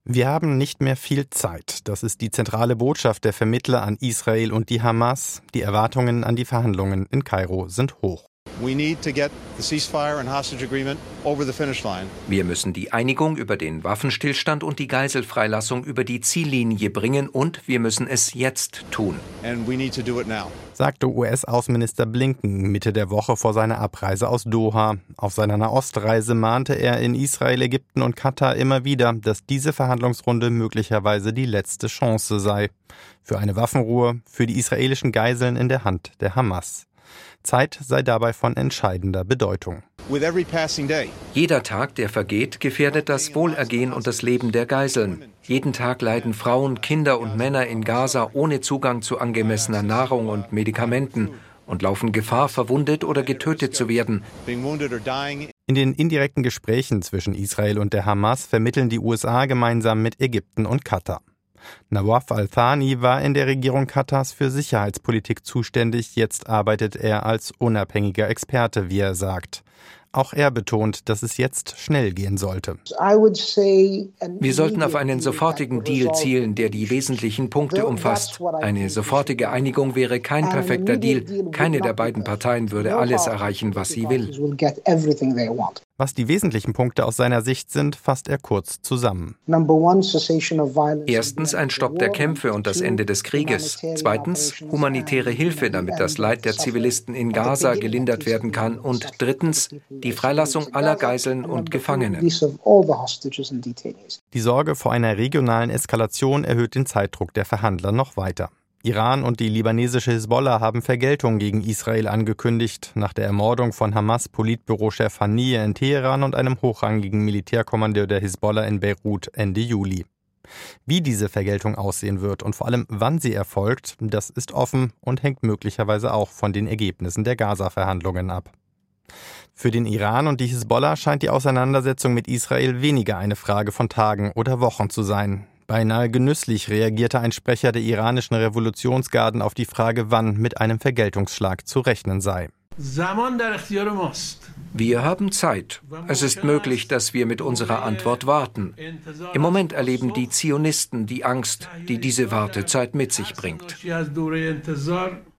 Wir haben nicht mehr viel Zeit. Das ist die zentrale Botschaft der Vermittler an Israel und die Hamas. Die Erwartungen an die Verhandlungen in Kairo sind hoch. Wir müssen die Einigung über den Waffenstillstand und die Geiselfreilassung über die Ziellinie bringen und wir müssen es jetzt tun, sagte US-Außenminister Blinken Mitte der Woche vor seiner Abreise aus Doha. Auf seiner Nahostreise mahnte er in Israel, Ägypten und Katar immer wieder, dass diese Verhandlungsrunde möglicherweise die letzte Chance sei. Für eine Waffenruhe, für die israelischen Geiseln in der Hand der Hamas. Zeit sei dabei von entscheidender Bedeutung. Jeder Tag, der vergeht, gefährdet das Wohlergehen und das Leben der Geiseln. Jeden Tag leiden Frauen, Kinder und Männer in Gaza ohne Zugang zu angemessener Nahrung und Medikamenten und laufen Gefahr, verwundet oder getötet zu werden. In den indirekten Gesprächen zwischen Israel und der Hamas vermitteln die USA gemeinsam mit Ägypten und Katar. Nawaf al-Thani war in der Regierung Katars für Sicherheitspolitik zuständig. Jetzt arbeitet er als unabhängiger Experte, wie er sagt. Auch er betont, dass es jetzt schnell gehen sollte. Wir sollten auf einen sofortigen Deal zielen, der die wesentlichen Punkte umfasst. Eine sofortige Einigung wäre kein perfekter Deal. Keine der beiden Parteien würde alles erreichen, was sie will. Was die wesentlichen Punkte aus seiner Sicht sind, fasst er kurz zusammen. Erstens ein Stopp der Kämpfe und das Ende des Krieges. Zweitens humanitäre Hilfe, damit das Leid der Zivilisten in Gaza gelindert werden kann. Und drittens die Freilassung aller Geiseln und Gefangenen. Die Sorge vor einer regionalen Eskalation erhöht den Zeitdruck der Verhandler noch weiter. Iran und die libanesische Hisbollah haben Vergeltung gegen Israel angekündigt, nach der Ermordung von Hamas-Politbürochef Haniyeh in Teheran und einem hochrangigen Militärkommandeur der Hisbollah in Beirut Ende Juli. Wie diese Vergeltung aussehen wird und vor allem wann sie erfolgt, das ist offen und hängt möglicherweise auch von den Ergebnissen der Gaza-Verhandlungen ab. Für den Iran und die Hisbollah scheint die Auseinandersetzung mit Israel weniger eine Frage von Tagen oder Wochen zu sein. Beinahe genüsslich reagierte ein Sprecher der iranischen Revolutionsgarden auf die Frage, wann mit einem Vergeltungsschlag zu rechnen sei. Wir haben Zeit. Es ist möglich, dass wir mit unserer Antwort warten. Im Moment erleben die Zionisten die Angst, die diese Wartezeit mit sich bringt.